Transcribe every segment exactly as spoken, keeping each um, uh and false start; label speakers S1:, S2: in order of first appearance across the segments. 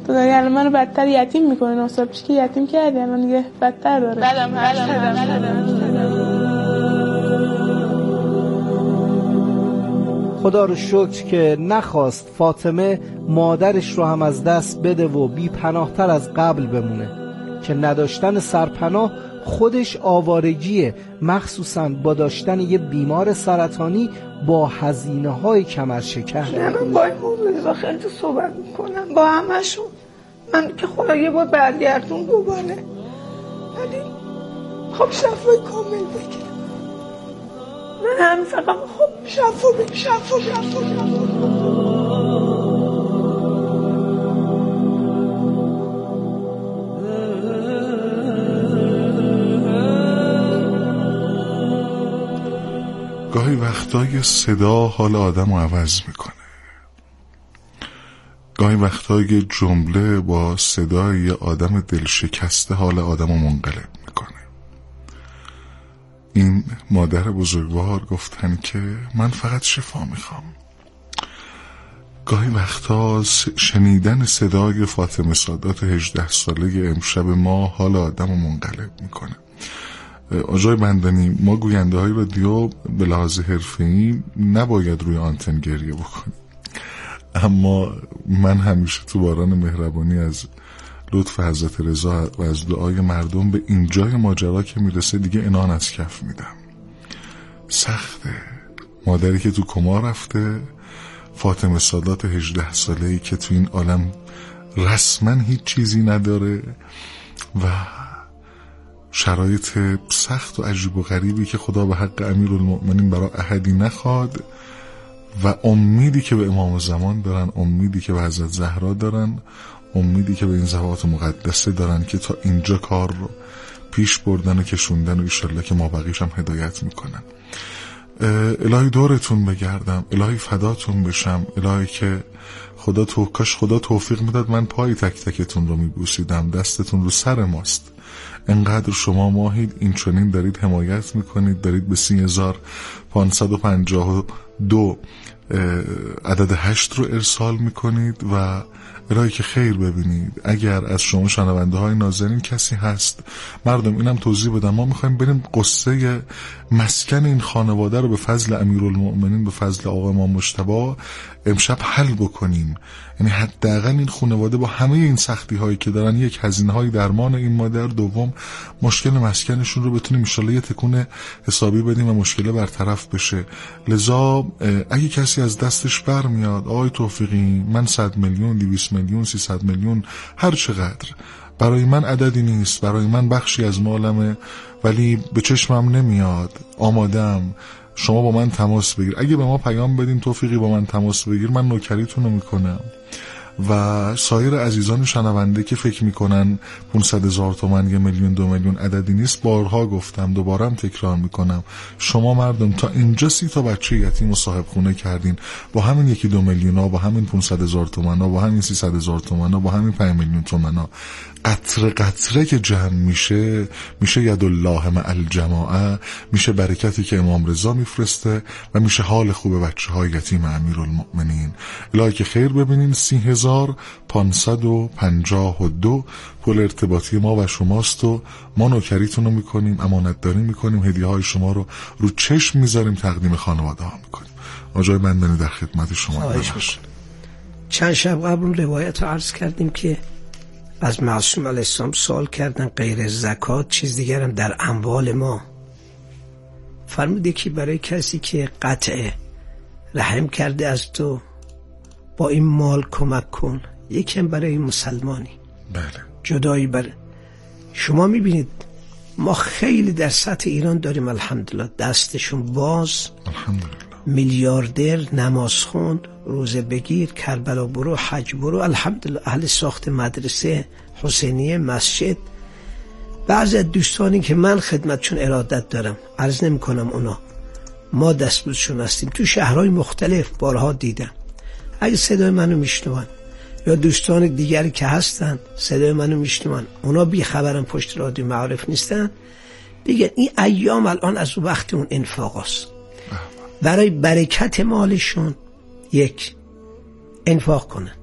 S1: تو داری الان منو بدتر یتیم میکنه. ناصر پیش که یتیم کردی الان دیگه بدتر داره.
S2: بدم هست.
S3: خدا رو شکر که نخواست فاطمه مادرش رو هم از دست بده و بی پناهتر از قبل بمونه، که نداشتن سرپناه خودش آوارگیه، مخصوصاً با داشتن یه بیمار سرطانی با هزینه های کمر شکن.
S4: من با این موضوع خیلی صحبت میکنم با همشون، من که خدا یه بار برگردون دوباره، ولی خب شفای کامل بگیرم. من هم فقط خب شفا بگیرم شفا شفا
S5: گاهی وقتای صدا حال آدم رو عوض میکنه. گاهی وقتای جمله با صدای یه آدم دلشکسته حال آدم رو منقلب میکنه. این مادر بزرگوار گفتن که من فقط شفا میخوام. گاهی وقتا شنیدن صدای فاطمه سادات هجده ساله امشب ما حال آدم رو منقلب میکنه. آجای بندانی، ما گوینده های رادیو به لحاظ حرفه‌ای نباید روی آنتن گریه بکنیم، اما من همیشه تو باران مهربانی از لطف حضرت رضا و از دعای مردم به اینجای ماجرا که میرسه دیگه عنان از کف میدم. سخته. مادری که تو کما رفته، فاطمه سادات هجده ساله‌ای که تو این عالم رسما هیچ چیزی نداره و شرایط سخت و عجیب و غریبی که خدا به حق امیرالمؤمنین برای احدی نخواد و امیدی که به امام زمان دارن، امیدی که به حضرت زهرا دارن، امیدی که به این ذوات مقدسه دارن که تا اینجا کار رو پیش بردن و کشوندن و انشالله که ما بقیش هم هدایت میکنن. الهی دورتون بگردم، الهی فداتون بشم، الهی که خدا تو کاش خدا توفیق میداد من پای تک تکتون رو میبوسیدم. دستتون رو سر ماست، انقدر شما ماهید، این چنین دارید حمایت میکنید، دارید به سی هزار پانصد و پنجاه و دو عدد هشت رو ارسال میکنید و الهی که خیر ببینید. اگر از شما شنونده های نازنین کسی هست، مردم اینم توضیح بدم، ما میخوایم بریم قصه مسکن این خانواده رو به فضل امیرالمؤمنین، به فضل آقا امام مجتبی امشب حل بکنیم. یعنی حداقل این خانواده با همه این سختی هایی که دارن، یک هزینه های درمان این مادر، دوم مشکل مسکنشون رو بتونیم ان شاءالله یه تکون حسابی بدیم و مشکل برطرف بشه. لذا اگه کسی از دستش برمیاد، آقای توفیقی من صد میلیون، دویست میلیون، سیصد میلیون، هر چقدر، برای من عددی نیست، برای من بخشی از مالمه ولی به چشمم نمیاد، آمادم، شما با من تماس بگیر. اگه به ما پیام بدین توفیقی با من تماس بگیر، من نوکریتون رو میکنم. و سایر عزیزان شنونده که فکر میکنن پانصد هزار تومان، یه میلیون، دو میلیون عددی نیست، بارها گفتم، دوبارم تکرار میکنم، شما مردم تا اینجا سی تا بچه یتیم و صاحب خونه کردین با همین یکی دو میلیون ها، با همین پانصد هزار تومان ها، با همین سیصد هزار تومان ها، با همین پنج میلیون تومان ها، قطره قطره که جمع میشه میشه ید الله مع الجماعه، میشه برکتی که امام رضا میفرسته و میشه حال خوب بچه های یتیم امیرالمؤمنین. الهی که خیر ببینین. سی هزار پانصد و پنجاه و دو پول ارتباطی ما و شماست و ما نوکریتون رو میکنیم، امانت داری میکنیم، هدیه های شما رو رو چشم میذاریم، تقدیم خانواده ها میکنیم. آجای بندانی در خدمت شما.
S6: چند شب قبل روایت رو عرض کردیم که از معصوم علیه السلام سوال کردن غیر زکات چیز دیگرم در اموال ما. فرموده که برای کسی که قطع رحم کرده از تو با این مال کمک کن. یکم برای مسلمانی.
S5: بله.
S6: جدایی بر شما میبینید ما خیلی در سطح ایران داریم الحمدلله دستشون باز،
S5: الحمدلله،
S6: میلیاردر، نماز خوند، روزه بگیر، کربلا برو، حج برو، الحمدلله، اهل ساخت مدرسه، حسینیه، مسجد. بعضی از دوستانی که من خدمتشون ارادت دارم، عرض نمی کنم اونا، ما دستبوزشون هستیم، تو شهرهای مختلف بارها دیدم. اگه صدای منو میشنون یا دوستان دیگری که هستن صدای منو میشنون، اونا بی خبرن، پشت رادیو معارف نیستن، بگن این ایام الان از وقت اون انفاق است. برای برکت مالشون یک انفاق کنن،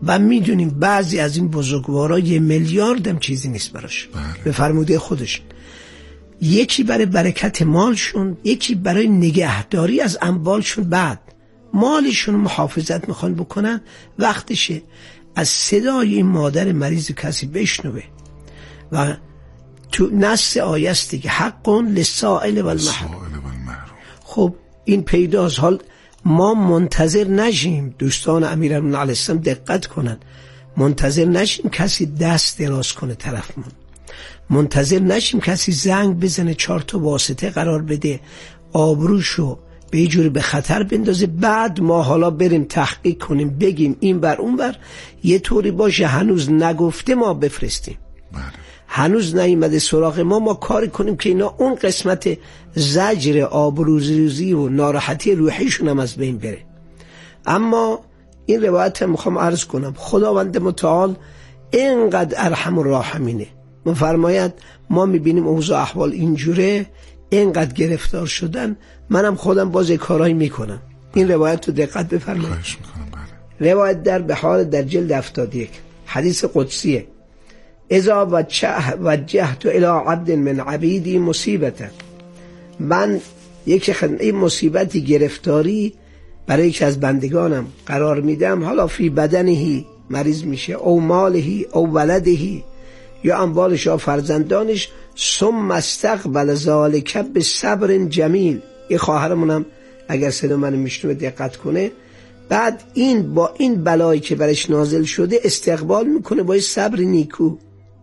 S6: و میدونیم بعضی از این بزرگوارا یه میلیارد هم چیزی نیست براش.
S5: بله.
S6: به فرموده خودشون، یکی برای برکت مالشون، یکی برای نگهداری از اموالشون. بعد مالشون محافظت میخوان بکنن، وقتشه از صدای این مادر مریض کسی بشنوه. و تو نص آیه است دیگه، حق للسائل و المحروم. خب این پیداست. حال ما منتظر نشیم، دوستان امیرالمومنین علیه السلام دقت کنن، منتظر نشیم کسی دست دراز کنه طرفمون، منتظر نشیم کسی زنگ بزنه چهار تا واسطه قرار بده آبروشو به یه جوری به خطر بندازه، بعد ما حالا بریم تحقیق کنیم بگیم این بر اون بر، یه طوری باشه هنوز نگفته ما بفرستیم.
S5: بله.
S6: هنوز نیامده سراغ ما، ما کاری کنیم که اینا اون قسمت زجر آبروریزی و ناراحتی روحیشون هم از بین بره. اما این روایت هم میخوام عرض کنم، خداوند متعال اینقدر ارحم الراحمینه، مفرماید ما میبینیم اوضاع احوال اینجوره، اینقدر گرفتار شدن، منم خودم باز کارایی میکنم. این روایت رو دقت بفرمایید. روایت در بحار در جلد هفتاد و یک، حدیث قدسیه: اذا وجهت الى عبد من عبیدی مصیبتا، من یک این مصیبتی گرفتاری برای یکی از بندگانم قرار میدم، حالا فی بدنهی مریض میشه، او مالهی او ولدهی، یا اموالش یا فرزندانش، ثم استقبل ذالک بصبر جمیل. یه خواهرمونم اگر صدا من میشنوه دقت کنه، بعد این با این بلایی که برش نازل شده استقبال میکنه با صبر نیکو.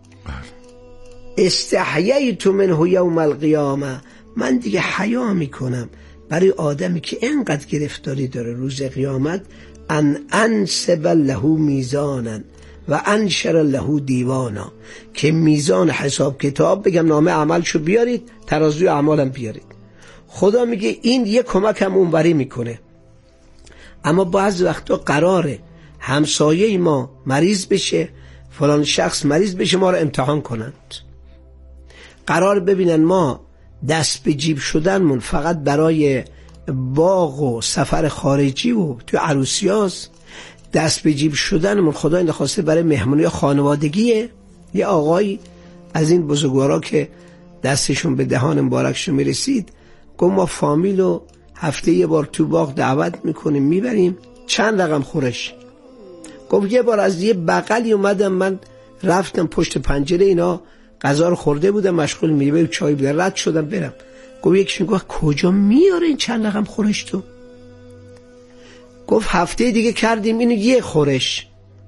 S6: استحییت منه یوم القیامه، من دیگه حیا میکنم برای آدمی که اینقدر گرفتاری داره روز قیامت، ان انسب له میزانا و انشر له دیوانا، که میزان حساب کتاب بگم نامه عملشو بیارید، ترازوی اعمالم بیارید. خدا میگه این یه کمک هم اونوری میکنه. اما بعض وقتا قراره همسایه ما مریض بشه، فلان شخص مریض بشه، ما رو امتحان کنند، قرار ببینن ما دست به جیب شدنمون فقط برای باغ و سفر خارجی و تو عروسیاست، دست به جیب شدنمون خدا نخواسته برای مهمونی خانوادگیه. یه آقای از این بزرگوارا که دستشون به دهان مبارکشون میرسید گفت ما فامیلو هفته یه بار تو باغ دعوت میکنیم میبریم، چند رقم خورش. گفت یه بار از یه بغلی اومدم، من رفتم پشت پنجره، اینا غذا رو خورده بودم مشغول میوه و چای بودم، رد شدم برم. گفت یکیشون گفت کجا میاره این چند رقم خورش تو؟ گفت هفته دیگه کردیم اینو یه خورش.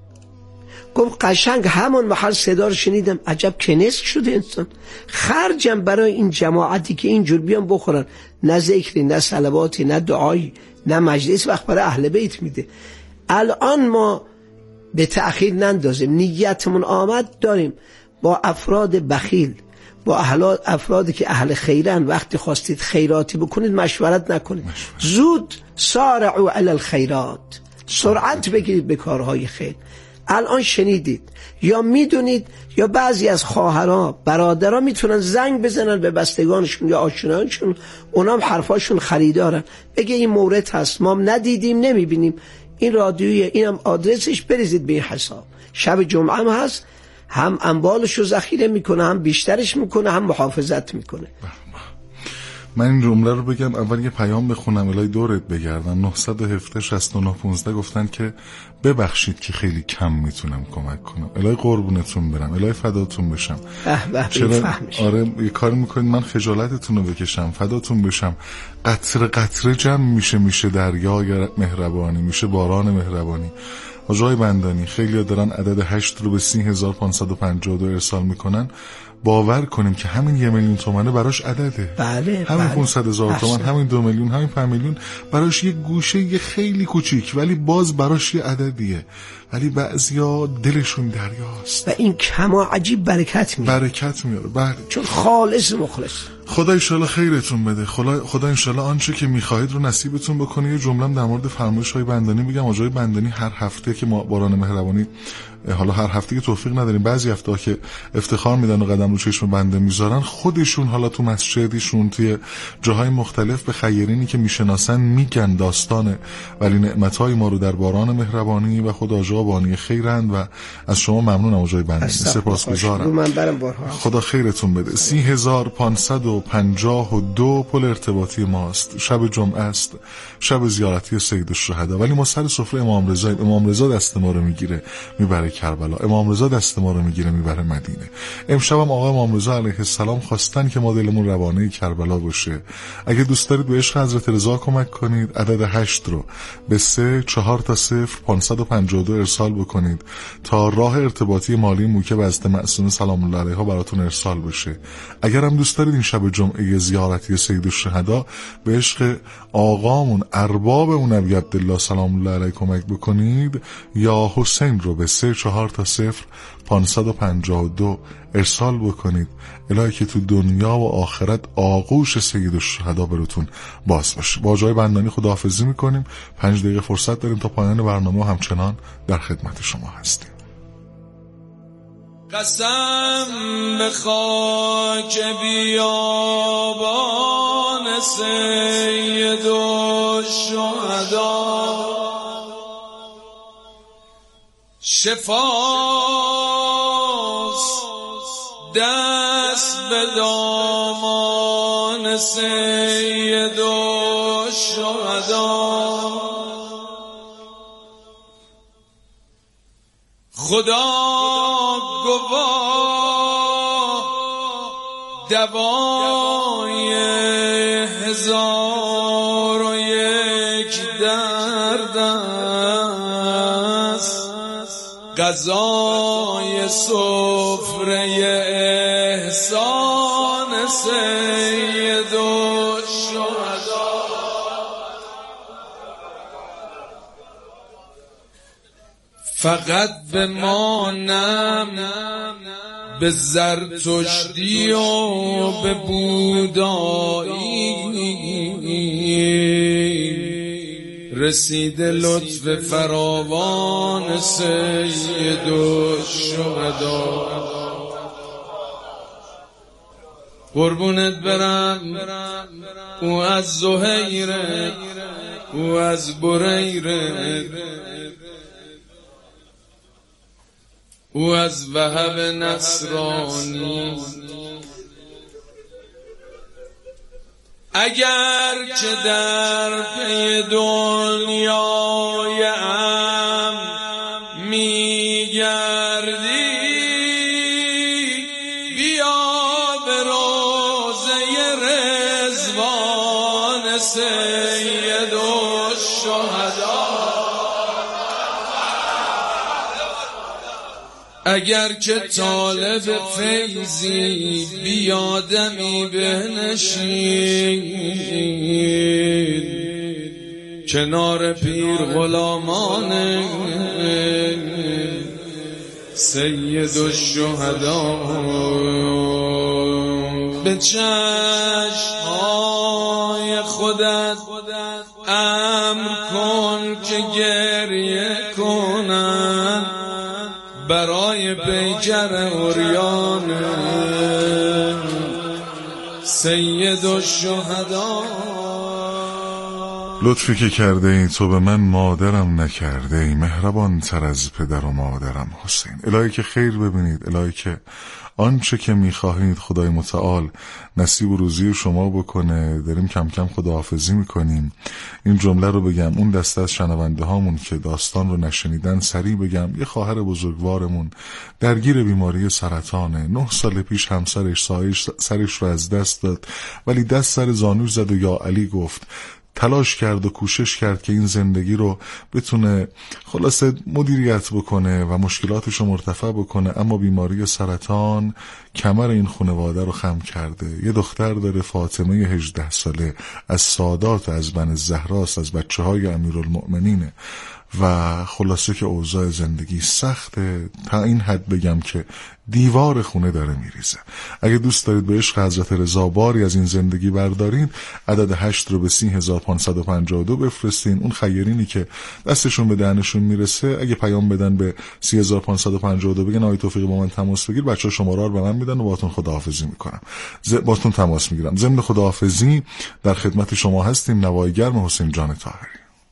S6: گفت قشنگ همون محل صدا رو شنیدم، عجب کنسک شده انسان، خرجم برای این جماعتی که اینجور بیان بخورن، نه ذکری نه صلواتی نه دعایی نه مجلس، وقت برای اهل بیت میده. الان ما به تأخیر نندازیم، نیتمون آمد داریم با افراد بخیل، با افرادی که اهل خیرن، وقتی خواستید خیراتی بکنید مشورت نکنید، زود سارعوا علی الخیرات، سرعت بگیرید به کارهای خیر. الان شنیدید یا میدونید یا بعضی از خواهرها برادرها میتونن زنگ بزنن به بستگانشون یا آشنایانشون، اونام حرفاشون خریدارن، بگه این مورد هست ما ندیدیم نمیبینیم، این رادیویه، اینم آدرسش، بریزید به این حساب. شب جمعه هم هست، هم اموالشو ذخیره میکنه، هم بیشترش میکنه، هم محافظت میکنه.
S5: من این جمله رو بگم، اول یه پیام بخونم الهی دورت بگردم. نه یک هفت شصت و نه پانزده گفتن که ببخشید که خیلی کم میتونم کمک کنم، الهی قربونتون برم، الهی فداتون بشم. چرا آره یه کار میکنید من خجالتتون رو بکشم، فداتون بشم. قطره قطره جمع میشه میشه دریا مهربانی، میشه باران مهربانی. آقای بندانی خیلی دارن عدد هشت رو به سی هزار پانصد و پنجاه و دو ارسال میکنن، باور کنیم که همین یه میلیون تومنه براش عدده.
S6: بله
S5: همین
S6: بله.
S5: پانصد هزار تومن، همین دو میلیون، همین پنج میلیون براش یه گوشه یه خیلی کوچیک، ولی باز براش یه عددیه. ولی بعضیا دلشون دریاست
S6: و این کما عجیب برکت میاره،
S5: برکت میاره. بله،
S6: چون خالص مخلص.
S5: خدا انشالله خیرتون بده، خدا خدا انشالله آنچه که میخواهید رو نصیبتون بکنه. یه جمله‌ام در مورد فرمایش های بندانی میگم. آقای بندانی هر هفته که ما باران مهربانی حالا هر هفته که توفیق نداریم، بعضی هفته ها که افتخار میدن و قدم رو چشم بنده میذارن، خودشون حالا تو مسجدشون توی جاهای مختلف به خیرینی که میشناسن میگن داستان ولی نعمتهای ما رو در باران مهربانی و خدا آقا بانی خیرند و از شما ممنونم آقای بنده، سپاسگزارم. خدا خیرتون بده. سی هزار پانصد و پنجاه و دو پل ارتباطی ماست. شب جمعه است، شب زیارتی سید الشهدا، ولی ما سر سفره امام رضا، امام رضا دست ما رو میگیره میبره کربلا، امام رضا دست ما رو میگیره میبره مدینه. امشب هم آقا امام رضا علیه السلام خواستن که ما دلمون روانه کربلا باشه. اگه دوست دارید به عشق حضرت رضا کمک کنید، عدد هشت رو به سه چهار تا صفر پانصد و پنجاه و دو ارسال بکنید تا راه ارتباطی مالی موکب حضرت معصومه سلام الله علیها براتون ارسال بشه. اگر هم دوست دارید این شب جمعه زیارتی سید الشهدا به عشق آقامون ارباب اون نبی عبدالله سلام الله علیه کمک بکنید، یا حسین رو به سه چهار تا صفر پانصد و پنجاه و دو ارسال بکنید. الهی که تو دنیا و آخرت آغوش سید الشهدا براتون باز باشه. با جای بندانی خداحافظی میکنیم. پنج دقیقه فرصت داریم تا پایان برنامه و همچنان در خدمت شما هستیم.
S2: قسم به خاک بیابان سید الشهدا، شفاست دست به دامان سید الشهدا. خدا گواه دوای هزار و یک درد است، غذای سفره احسان سید الشهدا. فقط به ما نم به زرتشتی و به بودایی رسیده لطف فراوان سید الشهدا. قربونت برم او از زهیره، او از بریره، او از وهب نصرانی. اگر که در پی دنیای ام میگردی، بیا به روضه رضوان سید الشهدا. اگر که طالب فیضی، بیادمی بنشین کنار پیر غلامان سید الشهدا. به چشمهای خودت امر کن که گریه کنن برای پیکر عریان سید الشهدا.
S5: لطفی که کرده ای تو به من مادرم نکرده ای، مهربان تر از پدر و مادرم حسین. الهی که خیر ببینید، الهی که آنچه که میخواهید خدای متعال نصیب و روزی شما بکنه. داریم کم کم خداحافظی میکنیم. این جمله رو بگم، اون دسته از شنونده هامون که داستان رو نشنیدن سریع بگم. یه خواهر بزرگوارمون درگیر بیماری سرطانه. نه سال پیش همسرش سایش سرش رو از دست داد، ولی دست سر زانوش زد و یا علی گفت. تلاش کرد و کوشش کرد که این زندگی رو بتونه خلاصه مدیریت بکنه و مشکلاتش رو مرتفع بکنه، اما بیماری سرطان کمر این خانواده رو خم کرده. یه دختر داره فاطمه هجده ساله، از سادات، از بن الزهراست، از بچه های امیرالمؤمنینه و خلاصه که اوضاع زندگی سخته. تا این حد بگم که دیوار خونه داره میریزه. اگه دوست دارید به عشق حضرت رضا باری از این زندگی بردارین، عدد هشت رو به سی هزار و پانصد و پنجاه و دو بفرستین. اون خیرینی که دستشون به دهنشون میرسه اگه پیام بدن به سی هزار و پانصد و پنجاه و دو بگن آقای توفیقی با من تماس بگیر، بچه‌ها شماره رو به من میدن و باهاتون خداحافظی میکنم، ز... باهاتون تماس میگیرم. ضمن خداحافظی در خدمت شما هستیم. نوای گرم حسین جان طاهری.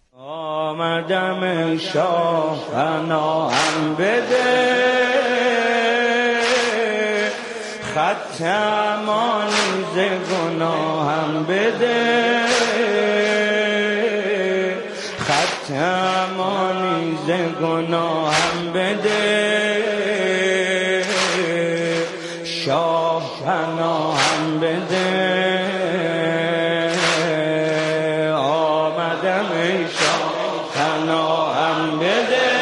S7: آمدم شاه پناهم بده، خط امانی ز گناهم بده، خط امانی ز گناهم بده، شاه پناهم بده. آمدم شاه پناهم بده،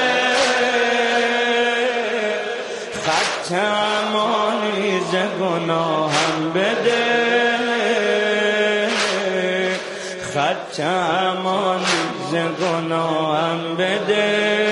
S7: خط امانی ز گناهم بده، خط امانی ز گناهم بده.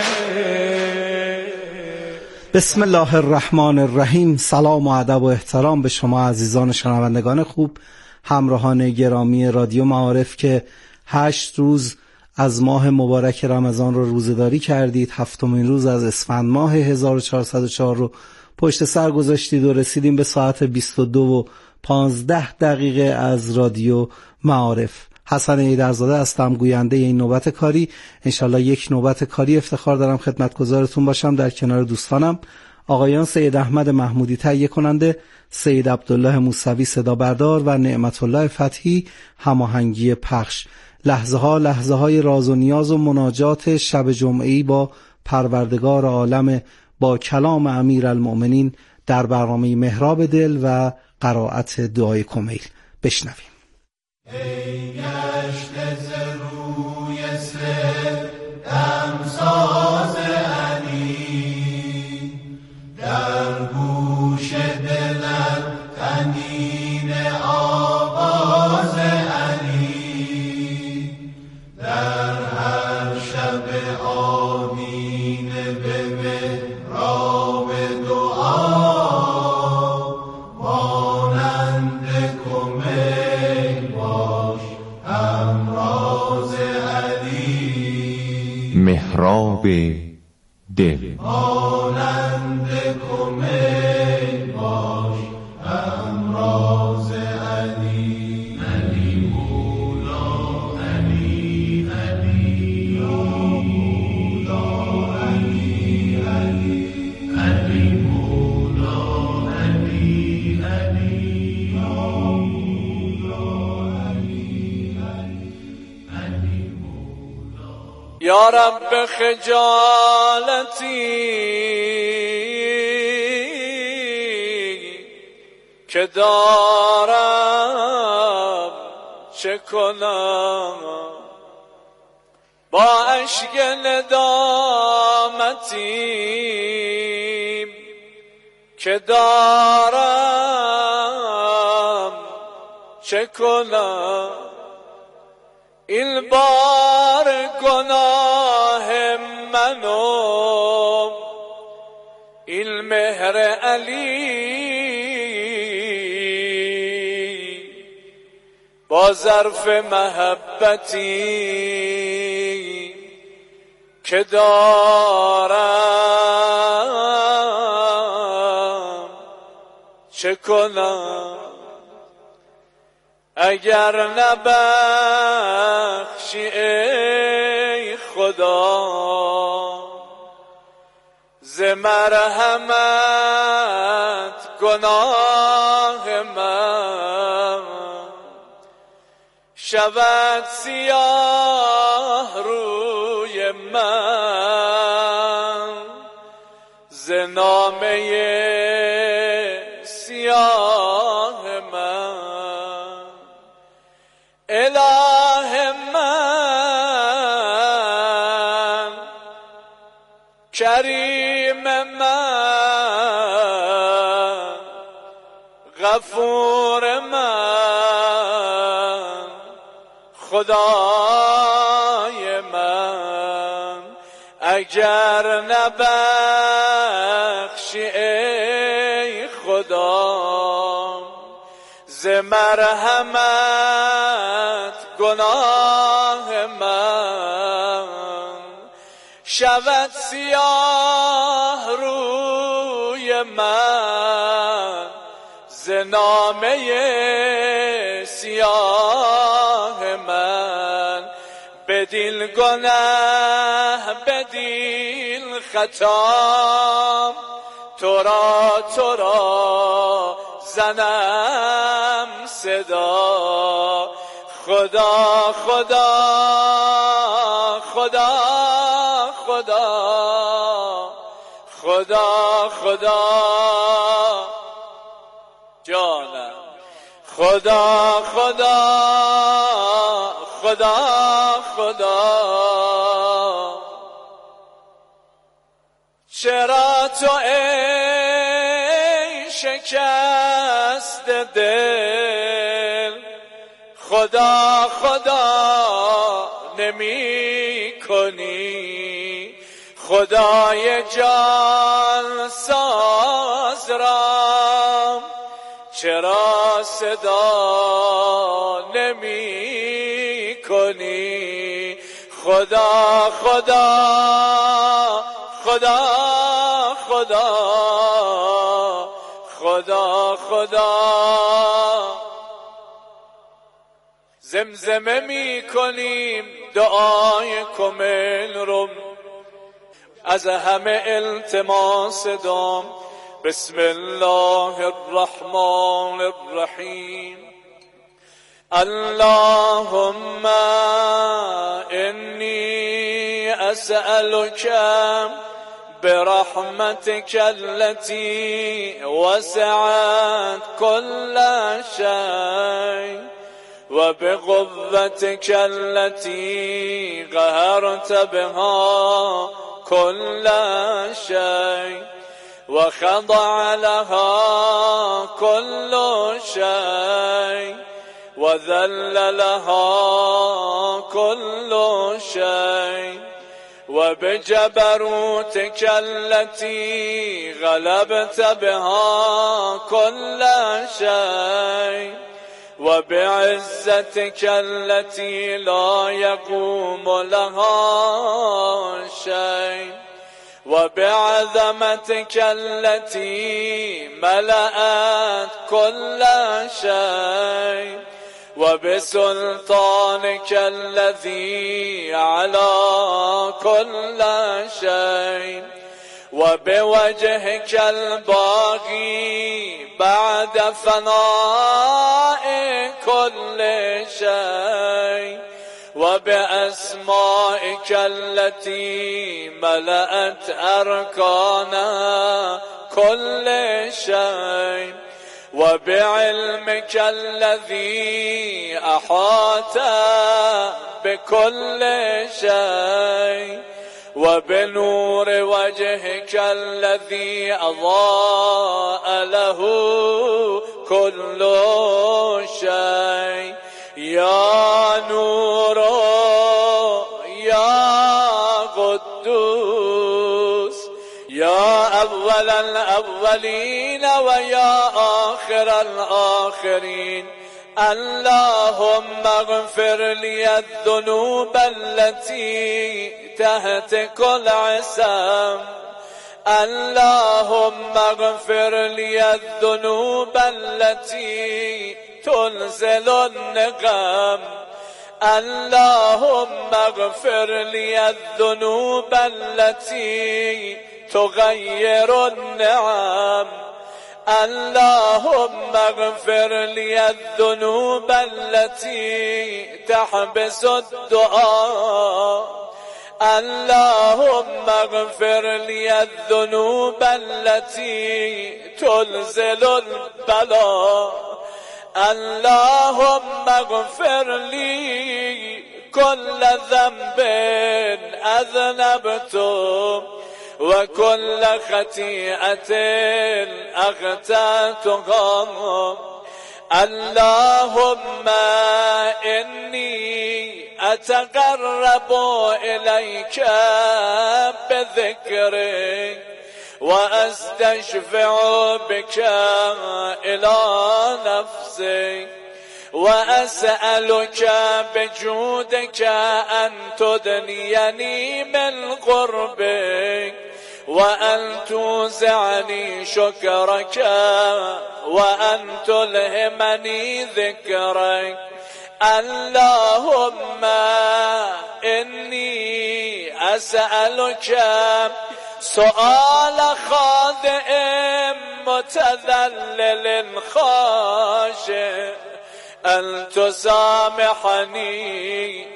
S3: بسم الله الرحمن الرحیم. سلام و ادب و احترام به شما عزیزان شنوندگان خوب، همراهان گرامی رادیو معارف که هشت روز از ماه مبارک رمضان رو روزه‌داری کردید. هفتمین روز از اسفند ماه هزار و چهارصد و چهار رو پشت سر گذاشتید و رسیدیم به ساعت بیست و دو و پانزده دقیقه از رادیو معارف. حسن ایدرزاده هستم، گوینده این نوبت کاری. انشالله یک نوبت کاری افتخار دارم خدمتگزارتون باشم در کنار دوستانم آقایان سید احمد محمودی تهیه کننده، سید عبدالله موسوی صدا بردار و نعمت الله فتحی هماهنگی پخش. لحظه ها لحظه های راز و نیاز و مناجات شب جمعه‌ای با پروردگار عالم با کلام امیرالمؤمنین در برنامه محراب دل و قرائت دعای کمیل. بشنویم.
S2: ای گشته ز روی سر دمساز علی، در گوش دلت طنین آواز علی، در هر شب آدینه به محراب دعا مانند کمیل باش همراز علی.
S8: محراب دل
S2: مانند کمیل باش همراز علی. علی مولا علی علی یا مولا علی علی علی مولا علی علی یا مولا علی علی علی مولا. یا رب خجالتی که دارم چه کنم، با اشک ندامتی که دارم چه کنم، این بار گناه منو این مهر علی با ظرف محبتی که دارم چه کنم، اگر نبخشی ای خدا ز مرحمت گناه من، شود سیاه روی من ز نامه سیاه من. اله من کریم من غفور من خدای من، اگر نبخشی ای خدا ز مرحمت گناه من، شود سیاه روی من ز نامه سیاه من، بدین گناه بدین خطا تو را تو را زنم صدا. خدا خدا خدا خدا خدا خدا جانم، خدا خدا خدا خدا. چرا تو ای شکست دل خدا خدا نمی کنی؟ خدای جان ساز را چرا صدا نمی کنی؟ خدا خدا خدا خدا خدا خدا. زمزمه می کنیم دعای کمل رو، از همه التماس دام بسم الله الرحمن الرحیم. اللهم انی اسألک برحمتك التي وسعت كل شيء وبقوتك التي قهرت بها كل شيء وخضع لها كل شيء وذل لها كل شيء وبجبروتك التي غلبت بها كل شيء وبعزتك التي لا يقوم لها شيء وبعظمتك التي ملأت كل شيء وبسلطانك الذي على كل شيء وبوجهك الباقي بعد فناء كل شيء وبأسمائك التي ملأت أركان كل شيء وبعلمك الذي أحاط بكل شيء وبنور وجهك الذي أضاء له كل شيء. يا نور يا قدوس يا أول الأولين ويا آخر الآخرين، اللهم اغفر لي الذنوب التي تهتك العصام، اللهم اغفر لي الذنوب التي تنزل النقم، اللهم اغفر لي الذنوب التي تغير النعم، اللهم اغفر لي الذنوب التي تحبس الدعاء، اللهم اغفر لي الذنوب التي تنزل البلاء، اللهم اغفر لي كل ذنب أذنبته وكل خطيئة أخطأتها، اللهم إني أتقرب إليك بذكرك وأستشفع بك إلى نفسي وأسألك بجودك أن تدنيني من قربك وأن توزعني شكرك وأن تلهمني ذكرك. اللهم إني أسألك سؤال خاضع متذلل خاشع أن تسامحني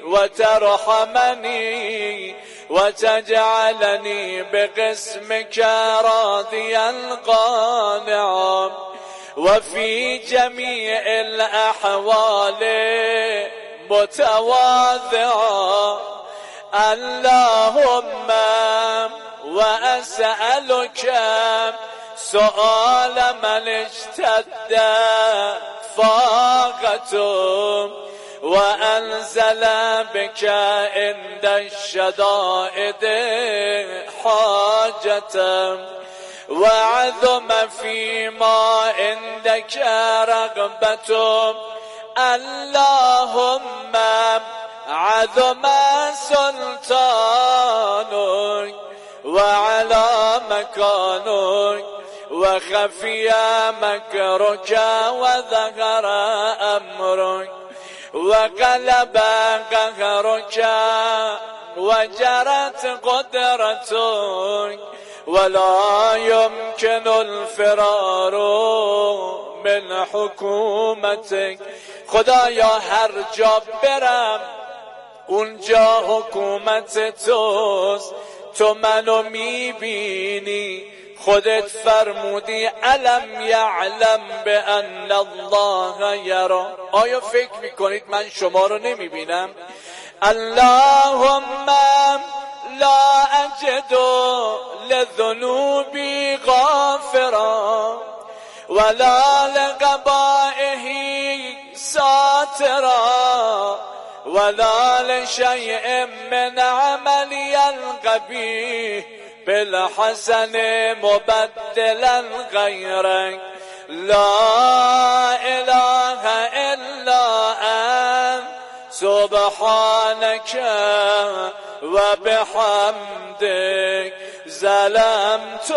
S2: وترحمني وتجعلني بقسمك راضيا قانعا وفي جميع الأحوال متواضعا. اللهم وأسألك سؤال من اشتد فاقته وأنزل بك عند الشدائد حاجته وعظم فيما عندك رغبته. اللهم عظم سلطانك وعلى مكانك وخفي مكرك وظهر أمرك وغلب قهرك وجرت قدرتك ولا يمكن الفرار من حكومتك. خدایا هر جا برم اونجا حکومت توست، تو منو میبینی، خودت فرمودی علم یعلم بان الله یرا. آیا فکر میکنید من شما رو نمیبینم؟ اللهم لا اجد لذنوبی غافرا ولا لقبائه ساترا ولا لشيء من عملي القبيح بالحسن مبدلا غيرك. لا إله إلا أنت سبحانك وبحمدك ظلمت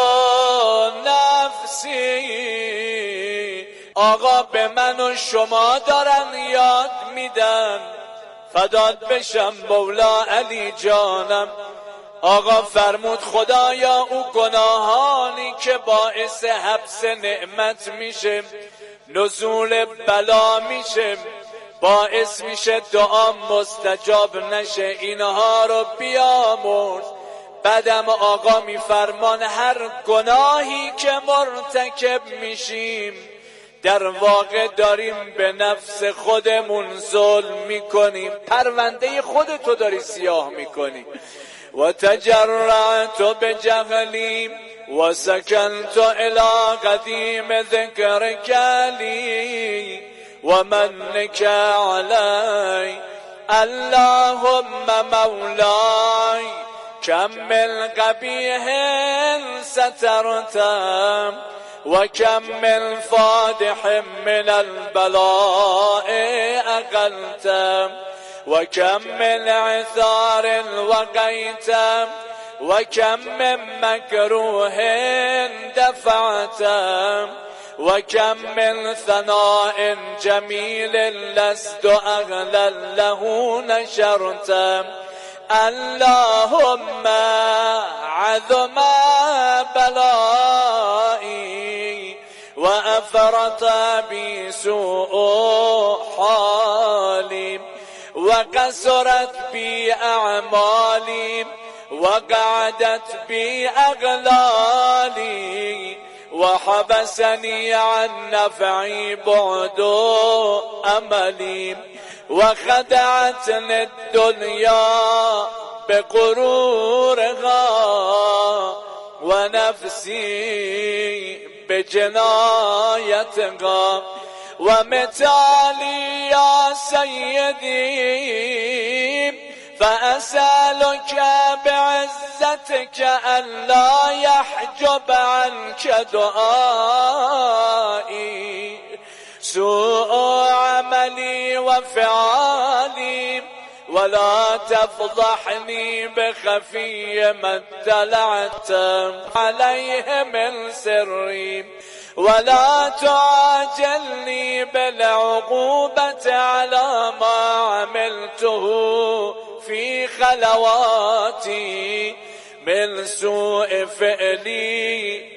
S2: نفسی. آقا به من و شما دارن یاد میدن، فدات بشم مولا علی جانم. آقا فرمود خدایا او گناهانی که باعث حبس نعمت میشه، نزول بلا میشه، باعث میشه دعا مستجاب نشه، اینها رو بیامرز. بعدم آقا میفرمان هر گناهی که مرتکب میشیم در واقع داریم به نفس خودمون ظلم میکنیم، پرونده خودتو داری سیاه میکنی. و تجرعت بجهلی و سکنت الى قدیم ذکرک لی و منک علی. اللهم مولای کم من قبیح سترتم و کم من فادح من البلاء اقلتم و کم من عثار وقیتم و کم من مکروه دفعتم و کم من ثناء جمیل لست اغلا له نشرتم. اللهم عظم بلائي وأفرط بي سوء حالي وقصرت بي أعمالي وقعدت بي أغلالي وحبسني عن نفعي بعد أملي وخدعتني الدنيا بغرورها ونفسي بجنايتها. ومثالي يا سيدي فأسألك بعزتك ألا يحجب عنك دعائي سوء عملي وفعالي ولا تفضحني بخفي ما اطلعت عليه من سري ولا تعجلني بالعقوبة على ما عملته في خلواتي من سوء فعلي